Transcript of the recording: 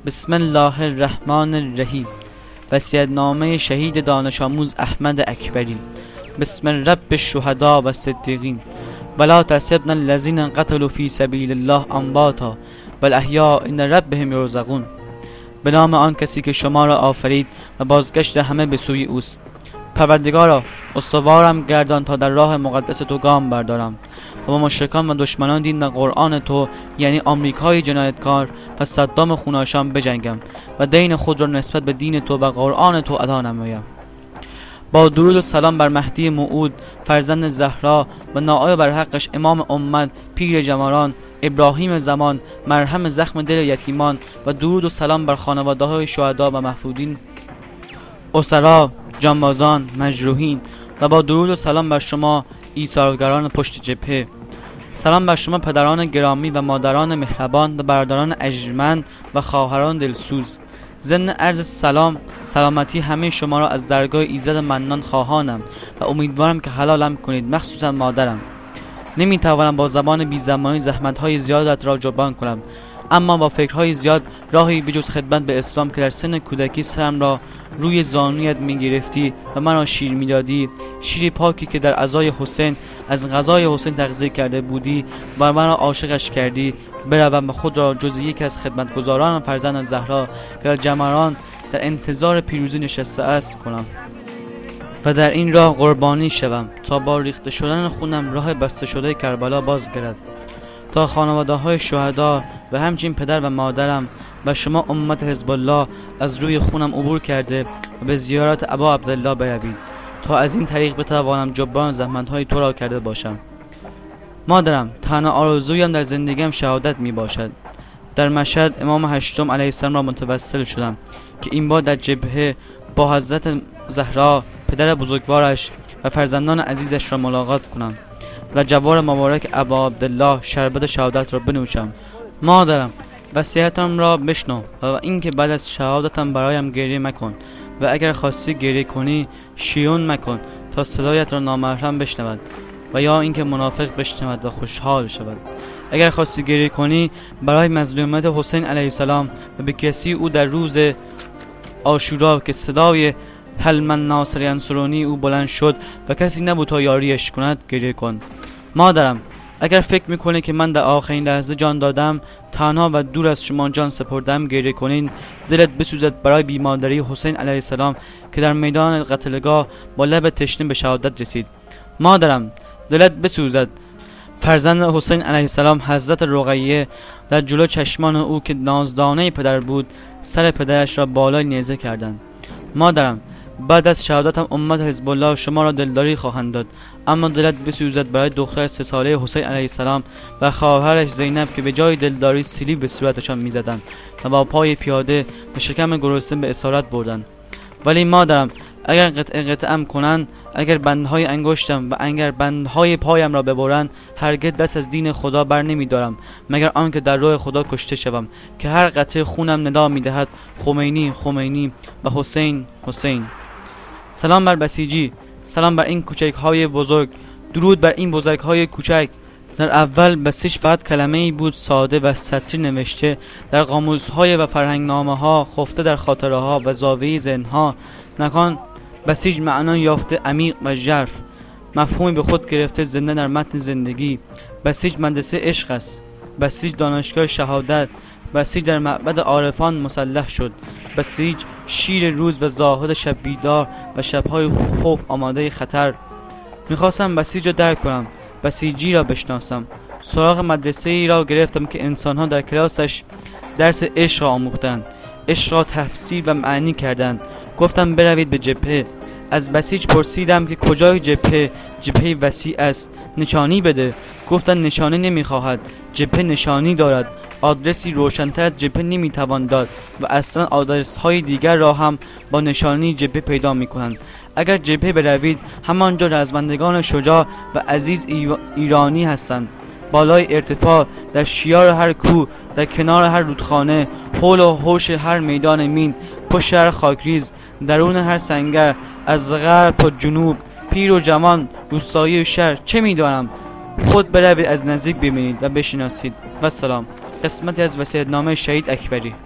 بسم الله الرحمن الرحیم. وصیت‌نامه شهید دانش آموز احمد اکبری. بسم رب الشهداء و صدیقین. ولا تحسبن الذین قتلوا فی سبیل الله امواتا بل احیاء عند ربهم یرزقون. به نام آن کسی که شما را آفرید و بازگشت همه به سوی اوست. پروردگارا، استوارم گردان تا در راه مقدس تو گام بردارم و با مشرکان و دشمنان دین و قرآن تو، یعنی آمریکای جنایتکار و صدام خوناشام بجنگم و دین خود را نسبت به دین تو و قرآن تو ادا نمایم. با درود و سلام بر مهدی موعود فرزند زهرا و نائب بر حقش امام امت پیر جوانان ابراهیم زمان مرهم زخم دل یتیمان و درود و سلام بر خانواده های شهدا و محفودین، اسرا، جانبازان، مجروحین و با درود و سلام بر شما ایثارگران پشت جبهه. سلام بر شما پدران گرامی و مادران مهربان و برادران ارجمند و خواهران دلسوز. ضمن عرض سلامتی همه شما را از درگاه ایزد منان خواهانم و امیدوارم که حلالم کنید، مخصوصا مادرم. نمیتوانم با زبان بی زمانی زحمت‌های زیادت را جبران کنم، اما با فکرهای زیاد راهی بجز خدمت به اسلام که در سن کودکی سرم را روی زانویت میگرفتی و من را شیر میدادی، شیر پاکی که در عزای حسین از غذای حسین تغذیه کرده بودی و من را عاشقش کردی، بروم و خود را جز یک از خدمتگزاران فرزند زهرا که در جمران در انتظار پیروزی نشسته است کنم و در این راه قربانی شوم تا با ریخته شدن خونم راه بسته شده کربلا باز گردد، تا خانواده های شهدا و همچنین پدر و مادرم و شما امت حزب الله از روی خونم عبور کرده و به زیارت ابا عبدالله بروید تا از این طریق بتوانم جبران زحمت‌های تو را کرده باشم. مادرم، تنها آرزویم در زندگیم شهادت می باشد. در مشهد امام هشتم علیه السلام را متوسل شدم که این بار در جبهه با حضرت زهرا پدر بزرگوارش و فرزندان عزیزش را ملاقات کنم و در جوار مبارک ابا عبدالله شربت شهادت را بنوشم. مادرم، وصیتم را بشنو و اینکه بعد از شهادتم برایم گریه مکن و اگر خواستی گریه کنی شیون مکن تا صدایت را نامحرم بشنود و یا اینکه منافق بشنود و خوشحال شود. اگر خواستی گریه کنی برای مظلومیت حسین علیه السلام و به کسی او در روز عاشورا که صدای هل من ناصر ینصرونی او بلند شد و کسی نبود تا یاریش کند گریه کن. مادرم، اگر فکر میکنی که من در آخرین لحظه جان دادم، تنها و دور از شما جان سپردم گریه کنین، دلت بسوزد برای بیمادری حسین علیه السلام که در میدان قتلگاه با لب تشنه به شهادت رسید. مادرم، دلت بسوزد فرزند حسین علیه السلام حضرت رقیه در جلو چشمان او که نازدانه پدر بود سر پدرش را بالای نیزه کردند. مادرم، بعد از شهادتم امت حزب الله شما را دلداری خواهند داد، اما دلت بسوزد برای دختر 3 ساله حسین علیه السلام و خواهرش زینب که به جای دلداری سیلی به صورتشان میزدند و با پای پیاده به شکم گرسنه به اسارت بردند. ولی مادرم، اگر قطعم کنند، اگر بندهای انگشتم و اگر بندهای پایم را ببرند، هرگز دست از دین خدا بر نمیدارم مگر آنکه در راه خدا کشته شوم که هر قطره خونم ندا میدهد خمینی خمینی و حسین حسین. سلام بر بسیجی، سلام بر این کوچک‌های بزرگ، درود بر این بزرگ‌های کوچک. در اول بسیج فقط کلمه‌ای بود ساده و سطری نوشته در قاموس‌های و فرهنگنامه‌ها، خفته در خاطره‌ها و زاویه ذهن‌ها. نکان بسیج معنا یافته عمیق و ژرف، مفهومی به خود گرفته زنده در متن زندگی. بسیج مدرسه عشق است، بسیج دانشگاه شهادت، بسیج در معبد عارفان مسلح شد، بسیج شیر روز و زاهد شب بیدار و شب‌های خوف آماده خطر. می‌خواستم بسیج را درک کنم، بسیجی را بشناسم. سراغ مدرسه ای را گرفتم که انسان‌ها در کلاسش درس عشق را آموختند، عشق را تفسیر و معنی کردند. گفتم بروید به جبهه. از بسیج پرسیدم که کجای جبهه؟ جبهه وسیع است، نشانی بده. گفتن نشانی نمیخواهد، جبهه نشانی دارد. آدرسی روشن‌تر از جبهه نمیتوان داد و اصلا آدرس‌های دیگر را هم با نشانی جبهه پیدا میکنند. اگر جبهه بروید همانجا رزمندگان شجاع و عزیز ایرانی هستند، بالای ارتفاع، در شیار هر کوه، در کنار هر رودخانه، حول و حوش هر میدان مین، پشت هر خاکریز، درون هر سنگر، از غرب تا جنوب، پیر و جوان، روستایی و شهر، چه میدانم. خود بروید از نزدیک ببینید و بشناسید. و سلام. قسمتی از وصیت‌نامه شهید اکبری.